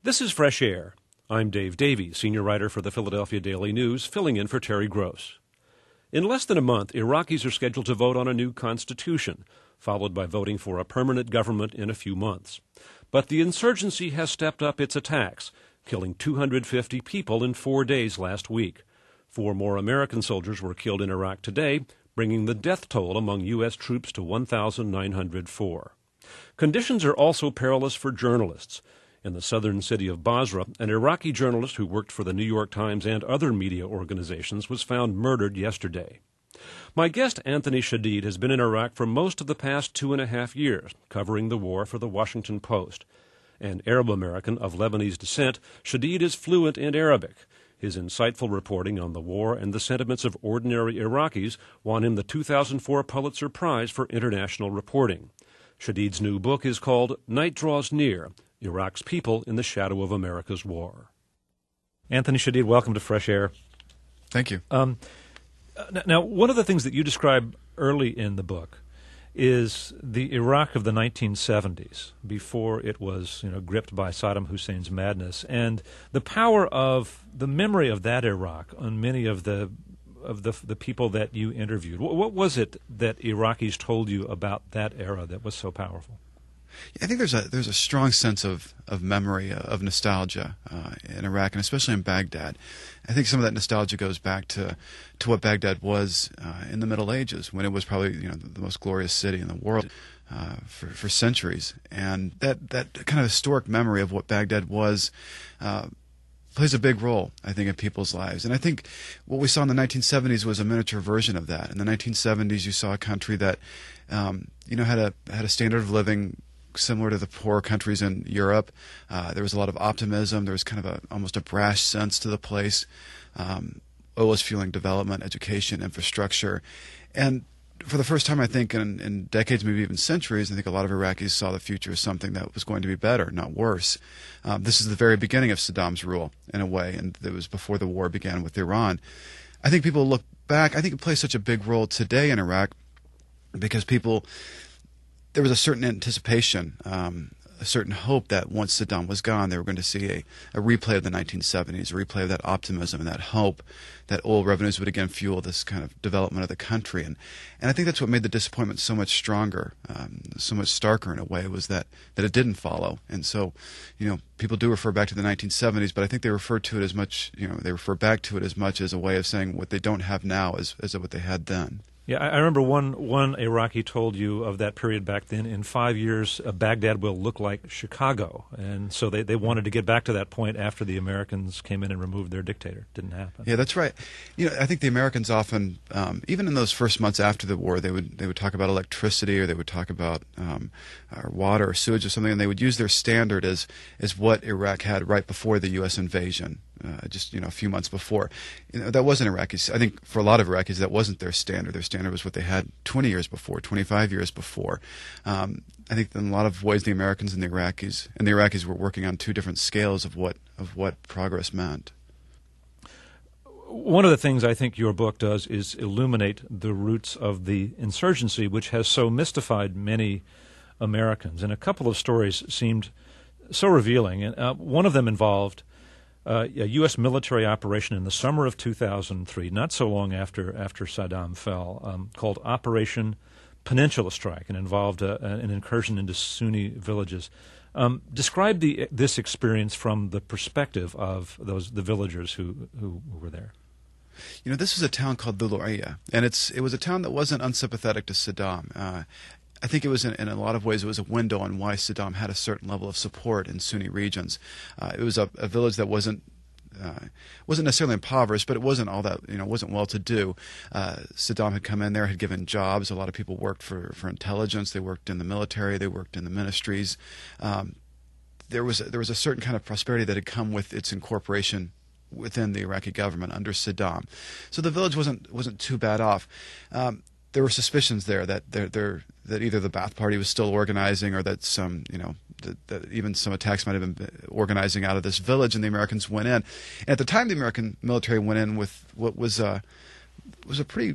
This is Fresh Air. I'm Dave Davies, senior writer for the Philadelphia Daily News, filling in for Terry Gross. In less than a month, Iraqis are scheduled to vote on a new constitution, followed by voting for a permanent government in a few months. But the insurgency has stepped up its attacks, killing 250 people in 4 days last week. 4 more American soldiers were killed in Iraq today, bringing the death toll among U.S. troops to 1,904. Conditions are also perilous for journalists. In the southern city of Basra, an Iraqi journalist who worked for the New York Times and other media organizations was found murdered yesterday. My guest, Anthony Shadid, has been in Iraq for most of the past 2.5 years, covering the war for the Washington Post. An Arab-American of Lebanese descent, Shadid is fluent in Arabic. His insightful reporting on the war and the sentiments of ordinary Iraqis won him the 2004 Pulitzer Prize for International Reporting. Shadid's new book is called Night Draws Near, Iraq's People in the Shadow of America's War. Anthony Shadid, welcome to Fresh Air. Thank you. Now, one of the things that you describe early in the book is the Iraq of the 1970s, before it was, gripped by Saddam Hussein's madness, and the power of the memory of that Iraq on many of the people that you interviewed. What was it that Iraqis told you about that era that was so powerful? I think there's a strong sense of memory, of nostalgia in Iraq, and especially in Baghdad. I think some of that nostalgia goes back to what Baghdad was in the Middle Ages, when it was probably the most glorious city in the world for centuries. And that kind of historic memory of what Baghdad was plays a big role, I think, in people's lives. And I think what we saw in the 1970s was a miniature version of that. In the 1970s, you saw a country that had a standard of living similar to the poorer countries in Europe. There was a lot of optimism. There was kind of almost a brash sense to the place. Oil was fueling development, education, infrastructure. And for the first time, I think, in decades, maybe even centuries, I think a lot of Iraqis saw the future as something that was going to be better, not worse. This is the very beginning of Saddam's rule, in a way, and it was before the war began with Iran. I think people look back. I think it plays such a big role today in Iraq because there was a certain anticipation, a certain hope that once Saddam was gone, they were going to see a replay of the 1970s, a replay of that optimism and that hope that oil revenues would again fuel this kind of development of the country. And I think that's what made the disappointment so much stronger, so much starker in a way, was that it didn't follow. And so, people do refer back to the 1970s, but I think they refer to it as much, they refer back to it as much as a way of saying what they don't have now is what they had then. Yeah, I remember one Iraqi told you of that period back then, in 5 years, Baghdad will look like Chicago. And so they wanted to get back to that point after the Americans came in and removed their dictator. Didn't happen. Yeah, that's right. I think the Americans often, even in those first months after the war, they would talk about electricity, or they would talk about water or sewage or something, and they would use their standard as what Iraq had right before the U.S. invasion. Just a few months before. That wasn't Iraqis. I think for a lot of Iraqis, that wasn't their standard. Their standard was what they had 20 years before, 25 years before. I think in a lot of ways, the Americans and the Iraqis were working on two different scales of what progress meant. One of the things I think your book does is illuminate the roots of the insurgency, which has so mystified many Americans. And a couple of stories seemed so revealing. And one of them involved a U.S. military operation in the summer of 2003, not so long after Saddam fell, called Operation Peninsula Strike, and involved an incursion into Sunni villages. Describe this experience from the perspective of the villagers who were there. This is a town called Dhul-Uraya, and it was a town that wasn't unsympathetic to Saddam. I think it was, in a lot of ways, it was a window on why Saddam had a certain level of support in Sunni regions. It was a village that wasn't necessarily impoverished, but it wasn't all that, wasn't well-to-do. Saddam had come in there, had given jobs. A lot of people worked for intelligence. They worked in the military. They worked in the ministries. There was a certain kind of prosperity that had come with its incorporation within the Iraqi government under Saddam. So the village wasn't too bad off. There were suspicions there that either the Ba'ath Party was still organizing, or that that even some attacks might have been organizing out of this village, and the Americans went in. And at the time, the American military went in with what was a pretty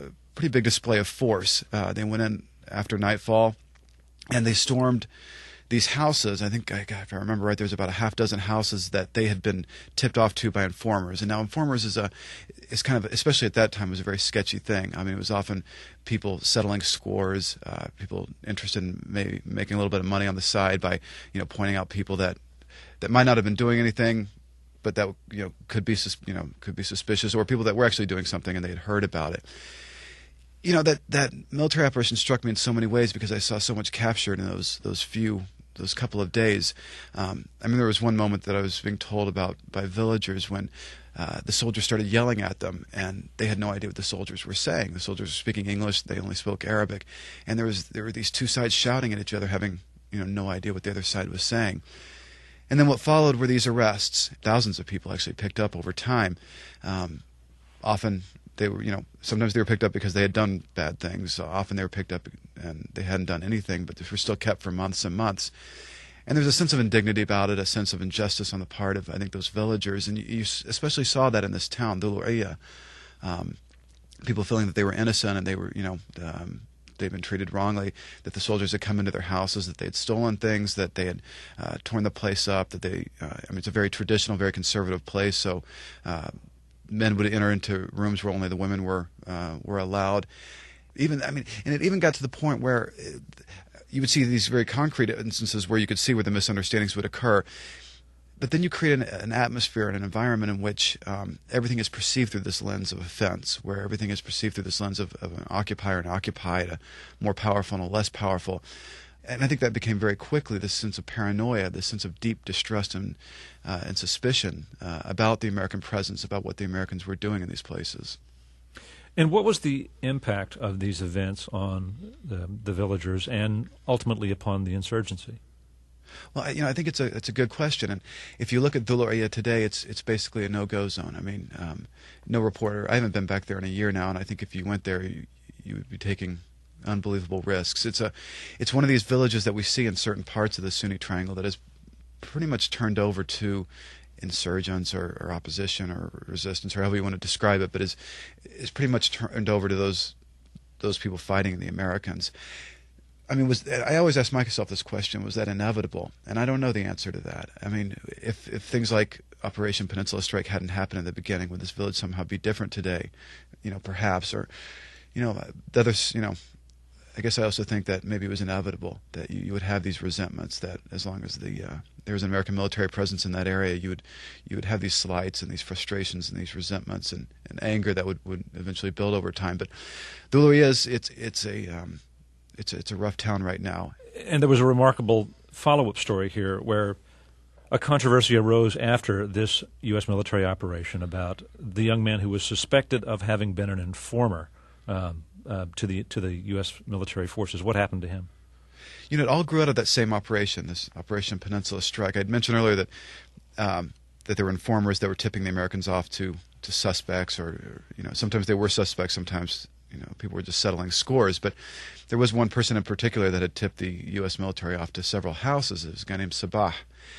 big display of force. They went in after nightfall, and they stormed these houses, I think, if I remember right, there's about a half dozen houses that they had been tipped off to by informers. And now informers is kind of, especially at that time, was a very sketchy thing. I mean, it was often people settling scores, people interested in maybe making a little bit of money on the side by, pointing out people that might not have been doing anything, but that could be suspicious, or people that were actually doing something and they had heard about it. That military operation struck me in so many ways because I saw so much captured in those couple of days. I mean, there was one moment that I was being told about by villagers when the soldiers started yelling at them, and they had no idea what the soldiers were saying. The soldiers were speaking English; they only spoke Arabic, and there were these two sides shouting at each other, having no idea what the other side was saying. And then what followed were these arrests. Thousands of people actually picked up over time. Often they were, sometimes they were picked up because they had done bad things. Often they were picked up and they hadn't done anything, but they were still kept for months and months. And there's a sense of indignity about it, a sense of injustice on the part of, I think, those villagers. And you especially saw that in this town, Dhul Uraya. People feeling that they were innocent and they were, they'd been treated wrongly, that the soldiers had come into their houses, that they had stolen things, that they had torn the place up, that it's a very traditional, very conservative place, so men would enter into rooms where only the women were allowed. And it even got to the point where you would see these very concrete instances where you could see where the misunderstandings would occur. But then you create an atmosphere and an environment in which everything is perceived through this lens of offense, where everything is perceived through this lens of an occupier and occupied, a more powerful and a less powerful. And I think that became very quickly this sense of paranoia, this sense of deep distrust and suspicion about the American presence, about what the Americans were doing in these places. And what was the impact of these events on the villagers and ultimately upon the insurgency? Well, I think it's a good question, and if you look at Dhul Uraya today, it's basically a no-go zone. I mean, no reporter. I haven't been back there in a year now, and I think if you went there, you would be taking unbelievable risks. It's one of these villages that we see in certain parts of the Sunni Triangle that is pretty much turned over to insurgents or opposition or resistance, or however you want to describe it, but is pretty much turned over to those people fighting the Americans. I mean, I always ask myself this question: was that inevitable? And I don't know the answer to that. I mean, if things like Operation Peninsula Strike hadn't happened in the beginning, would this village somehow be different today? Perhaps, or the others. I guess I also think that maybe it was inevitable that you would have these resentments. That as long as there was an American military presence in that area, you would have these slights and these frustrations and these resentments and anger that would eventually build over time. But Dhul Uraya it's a rough town right now. And there was a remarkable follow-up story here where a controversy arose after this U.S. military operation about the young man who was suspected of having been an informer to the U.S. military forces. What happened to him? It all grew out of that same operation, this Operation Peninsula Strike. I'd mentioned earlier that there were informers that were tipping the Americans off to suspects, or sometimes they were suspects, sometimes people were just settling scores. But there was one person in particular that had tipped the U.S. military off to several houses. It was a guy named Sabah.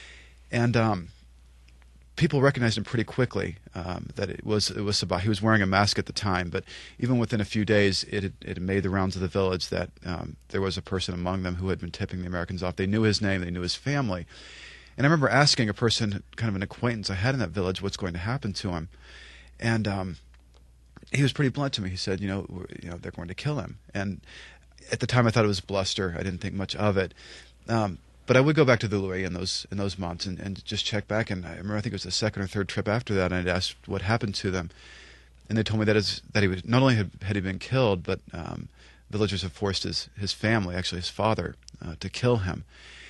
And people recognized him pretty quickly that it was Sabah. He was wearing a mask at the time, but even within a few days, it had made the rounds of the village that there was a person among them who had been tipping the Americans off. They knew his name. They knew his family. And I remember asking a person, kind of an acquaintance I had in that village, what's going to happen to him. And he was pretty blunt to me. He said, they're going to kill him. And at the time, I thought it was bluster. I didn't think much of it. But I would go back to Dhul Uraya in those months and just check back. And I remember, I think it was the second or third trip after that, and I'd asked what happened to them. And they told me that he was not only had he been killed, but villagers had forced his family, actually his father, to kill him.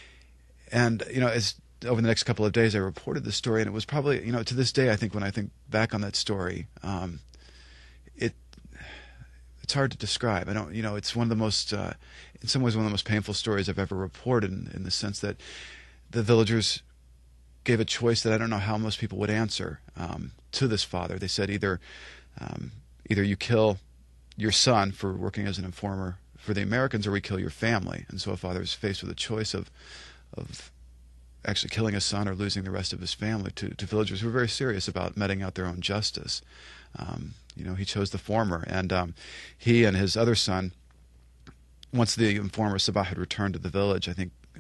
And as over the next couple of days, I reported the story, and it was probably to this day, I think when I think back on that story, it's hard to describe. I don't, it's one of the most, in some ways, one of the most painful stories I've ever reported, in the sense that the villagers gave a choice that I don't know how most people would answer to this father. They said either you kill your son for working as an informer for the Americans, or we kill your family. And so a father is faced with a choice of actually killing his son or losing the rest of his family to villagers who were very serious about meting out their own justice. He chose the former, and he and his other son, once the informer Sabah had returned to the village, I think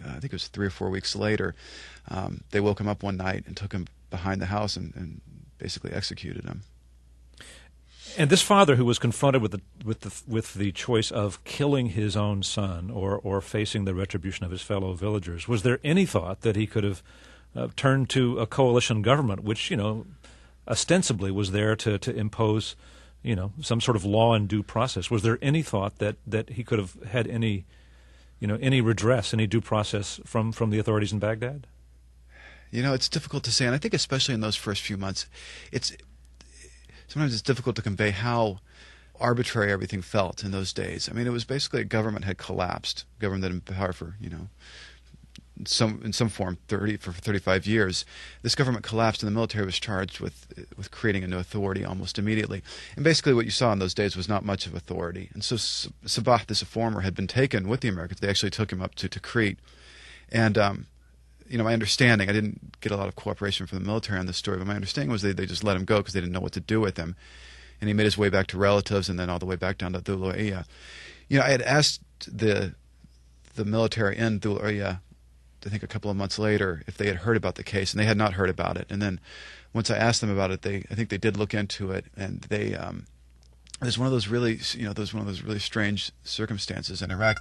I think it was 3 or 4 weeks later, they woke him up one night and took him behind the house and basically executed him. And this father, who was confronted with the choice of killing his own son or facing the retribution of his fellow villagers, was there any thought that he could have turned to a coalition government, which ostensibly was there to impose some sort of law and due process? Was there any thought that he could have had any redress, any due process from the authorities in Baghdad? It's difficult to say, and I think especially in those first few months, sometimes it's difficult to convey how arbitrary everything felt in those days. I mean, it was basically a government had collapsed, government that had been in power for, in some form for 35 years. This government collapsed, and the military was charged with creating a new authority almost immediately. And basically what you saw in those days was not much of authority. And so Sabah, this reformer, had been taken with the Americans. They actually took him up to Tikrit. And my understanding, I didn't get a lot of cooperation from the military on this story, but my understanding was they just let him go because they didn't know what to do with him. And he made his way back to relatives and then all the way back down to Dhul Uraya. I had asked the military in Dhul Uraya, I think a couple of months later, if they had heard about the case, and they had not heard about it. And then once I asked them about it, I think they did look into it, and they it was one of those really strange circumstances in Iraq.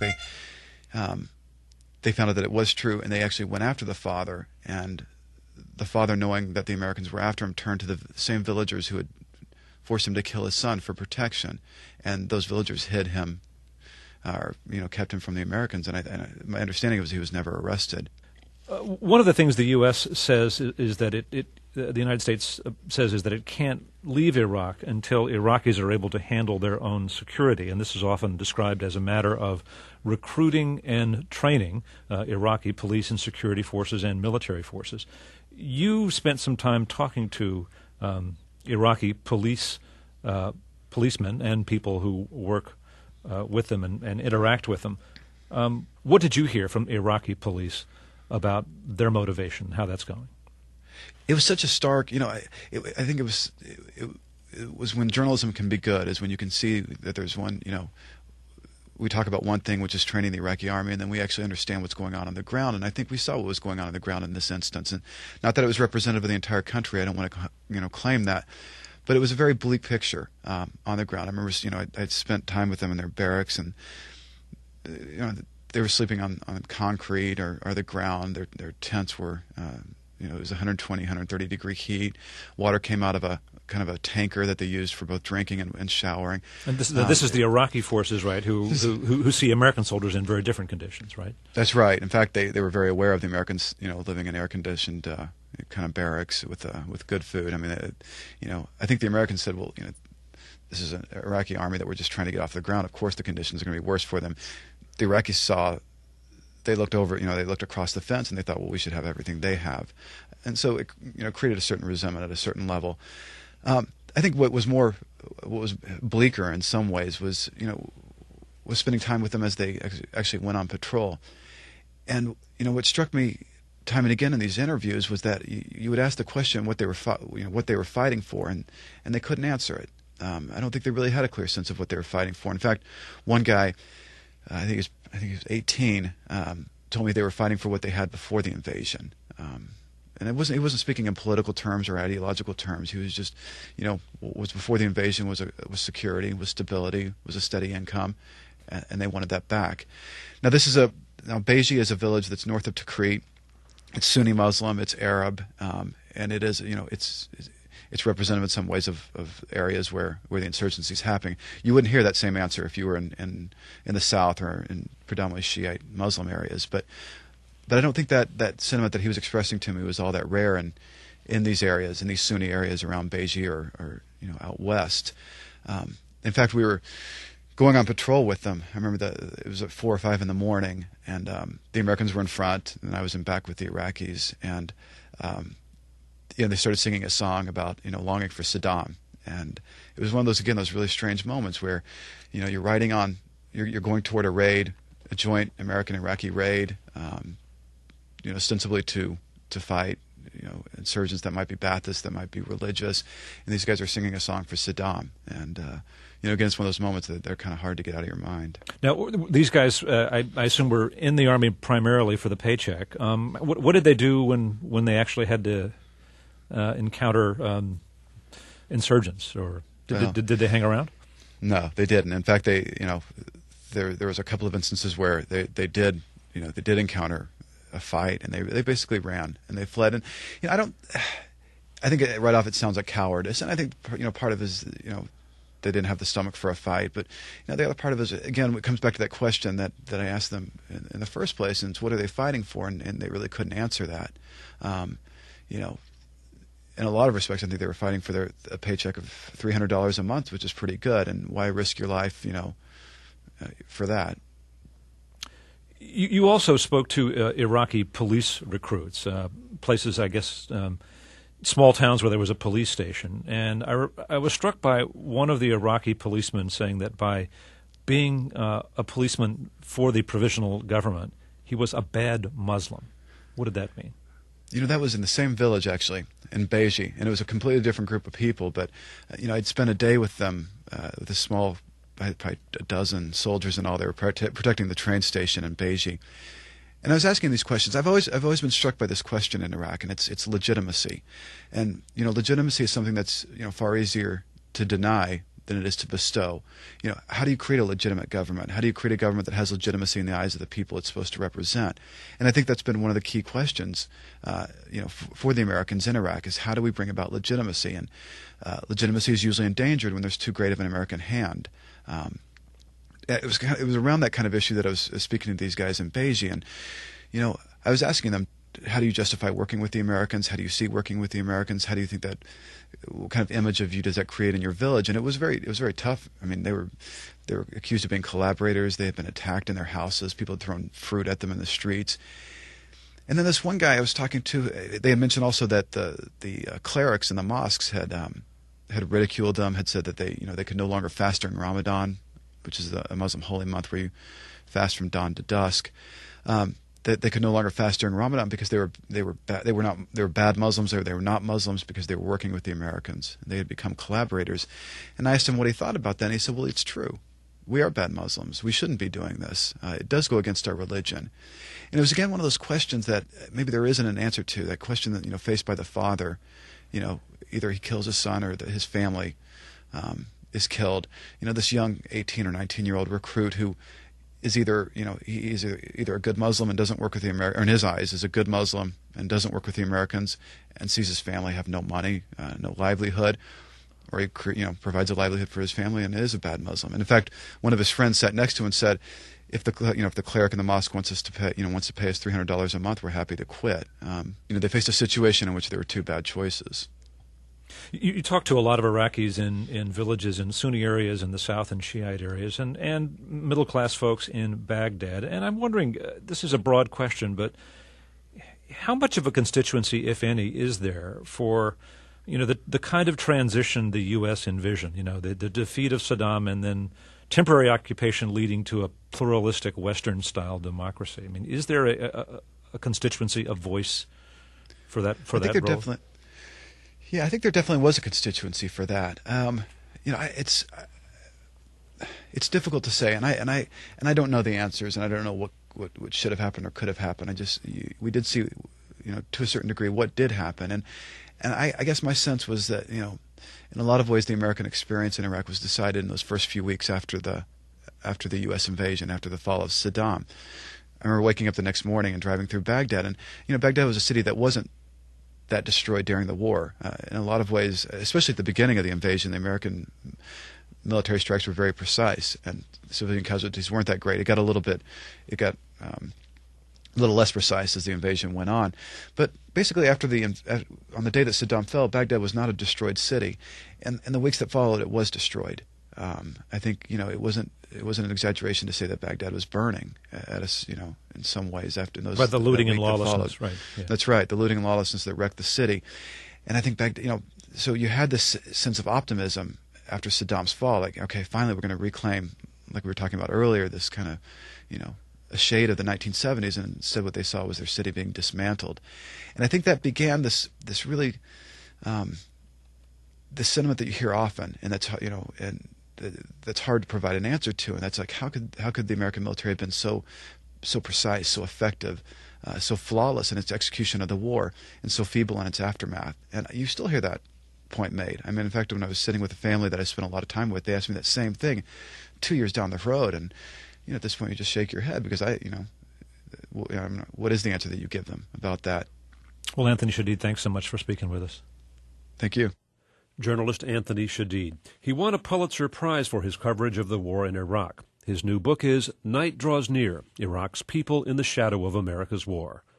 They found out that it was true, and they actually went after the father. And the father, knowing that the Americans were after him, turned to the same villagers who had forced him to kill his son for protection. And those villagers hid him, or kept him from the Americans. And my understanding was he was never arrested. One of the things the U.S. says is that the United States says is that it can't leave Iraq until Iraqis are able to handle their own security, and this is often described as a matter of recruiting and training Iraqi police and security forces and military forces. You spent some time talking to Iraqi policemen and people who work with them and interact with them. What did you hear from Iraqi police about their motivation, how that's going? It was such a stark, I think it was when journalism can be good, is when you can see that there's one, we talk about one thing, which is training the Iraqi army, and then we actually understand what's going on the ground. And I think we saw what was going on the ground in this instance. And not that it was representative of the entire country, I don't want to, claim that, but it was a very bleak picture on the ground. I remember, I'd spent time with them in their barracks, and they were sleeping on concrete or the ground. Their tents were, it was 120, 130 degree heat. Water came out of a kind of a tanker that they used for both drinking and showering. And this is the Iraqi forces, right, who see American soldiers in very different conditions, right? That's right. In fact, they were very aware of the Americans, living in air-conditioned kind of barracks with good food. I mean, I think the Americans said, well, this is an Iraqi army that we're just trying to get off the ground. Of course the conditions are going to be worse for them. The Iraqis they looked over, they looked across the fence and they thought, well, we should have everything they have. And so it, created a certain resentment at a certain level. I think what was bleaker in some ways was spending time with them as they actually went on patrol. And, what struck me time and again in these interviews was that you would ask the question what they were fighting for, and they couldn't answer it. I don't think they really had a clear sense of what they were fighting for. In fact, one guy, I think he was 18, told me they were fighting for what they had before the invasion. And he wasn't speaking in political terms or ideological terms. He was just, what was before the invasion was security, was stability, was a steady income, and they wanted that back. Now Bayji is a village that's north of Tikrit. It's Sunni Muslim, it's Arab, and it is, it's representative in some ways of areas where the insurgency is happening. You wouldn't hear that same answer if you were in the south or in predominantly Shiite Muslim areas. But I don't think that sentiment that he was expressing to me was all that rare in these areas, in these Sunni areas around Bayji or out west. In fact, we were going on patrol with them. I remember that it was at 4 or 5 in the morning, and the Americans were in front, and I was in back with the Iraqis, and they started singing a song about longing for Saddam, and it was one of those really strange moments where you're riding on, you're going toward a raid, a joint American-Iraqi raid, ostensibly to fight insurgents that might be Ba'athist, that might be religious, and these guys are singing a song for Saddam. And again, it's one of those moments that they're kind of hard to get out of your mind. Now, these guys, I assume, were in the Army primarily for the paycheck. What did they do when they actually had to encounter insurgents, or did they hang around? No, they didn't. In fact, there was a couple of instances where they did encounter a fight, and they basically ran and they fled. And I think right off it sounds like cowardice, and I think part of it is they didn't have the stomach for a fight. But the other part of it is, again, it comes back to that question that I asked them in the first place, and it's what are they fighting for, and they really couldn't answer that. In a lot of respects, I think they were fighting for a paycheck of $300 a month, which is pretty good, and why risk your life, for that? You also spoke to Iraqi police recruits, places, I guess, small towns where there was a police station. And I was struck by one of the Iraqi policemen saying that by being a policeman for the provisional government, he was a bad Muslim. What did that mean? That was in the same village, actually, in Beji, and it was a completely different group of people. But, I'd spent a day with them, with a small, probably a dozen soldiers and all. They were protecting the train station in Beji. And I was asking these questions. I've always been struck by this question in Iraq, and it's legitimacy. And, legitimacy is something that's, far easier to deny than it is to bestow. How do you create a legitimate government? How do you create a government that has legitimacy in the eyes of the people it's supposed to represent? And I think that's been one of the key questions, for the Americans in Iraq, is how do we bring about legitimacy? And legitimacy is usually endangered when there's too great of an American hand. It was around that kind of issue that I was speaking to these guys in Beji, and I was asking them, how do you justify working with the Americans? How do you see working with the Americans? How do you think that, what kind of image of you does that create in your village? And it was very tough. I mean, they were accused of being collaborators. They had been attacked in their houses. People had thrown fruit at them in the streets. And then this one guy I was talking to, they had mentioned also that the clerics in the mosques had ridiculed them, had said that they could no longer fast during Ramadan, which is a Muslim holy month where you fast from dawn to dusk. That they could no longer fast during Ramadan because they were bad Muslims, or they were not Muslims because they were working with the Americans. They had become collaborators. And I asked him what he thought about that, and he said, well, it's true. We are bad Muslims. We shouldn't be doing this. It does go against our religion. And it was, again, one of those questions that maybe there isn't an answer to, that question that, faced by the father, either he kills his son or his family is killed. This young 18 or 19-year-old recruit who is he's either a good Muslim and doesn't work with the Americans, or in his eyes is a good Muslim and doesn't work with the Americans, and sees his family have no money, no livelihood, or he provides a livelihood for his family and is a bad Muslim. And in fact, one of his friends sat next to him and said, if the cleric in the mosque wants us to pay us $300 a month, we're happy to quit. They faced a situation in which there were two bad choices. You talk to a lot of Iraqis in villages in Sunni areas in the south and Shiite areas, and middle-class folks in Baghdad. And I'm wondering, this is a broad question, but how much of a constituency, if any, is there for the kind of transition the U.S. envisioned, the defeat of Saddam and then temporary occupation leading to a pluralistic Western-style democracy? I mean, is there a constituency, a voice for that role? Yeah, I think there definitely was a constituency for that. It's difficult to say, and I don't know the answers, and I don't know what should have happened or could have happened. We did see, to a certain degree, what did happen, and I guess my sense was that in a lot of ways the American experience in Iraq was decided in those first few weeks after the U.S. invasion, after the fall of Saddam. I remember waking up the next morning and driving through Baghdad, and Baghdad was a city that wasn't that destroyed during the war. In a lot of ways, especially at the beginning of the invasion, the American military strikes were very precise, and civilian casualties weren't that great. It got a little less precise as the invasion went on. But basically, on the day that Saddam fell, Baghdad was not a destroyed city, and in the weeks that followed, it was destroyed. I think it wasn't an exaggeration to say that Baghdad was burning in some ways after those. But the looting and lawlessness, right? Yeah. That's right, the looting and lawlessness that wrecked the city, and I think Baghdad. So you had this sense of optimism after Saddam's fall, like, okay, finally we're going to reclaim, like we were talking about earlier, this kind of a shade of the 1970s, and instead what they saw was their city being dismantled. And I think that began this really the sentiment that you hear often, and that's that's hard to provide an answer to, and that's like how could the American military have been so precise, so effective, so flawless in its execution of the war, and so feeble in its aftermath? And you still hear that point made. I mean, in fact, when I was sitting with a family that I spent a lot of time with, they asked me that same thing 2 years down the road, and at this point you just shake your head because what is the answer that you give them about that? Well, Anthony Shadid, thanks so much for speaking with us. Thank you. Journalist Anthony Shadid. He won a Pulitzer Prize for his coverage of the war in Iraq. His new book is Night Draws Near, Iraq's People in the Shadow of America's War.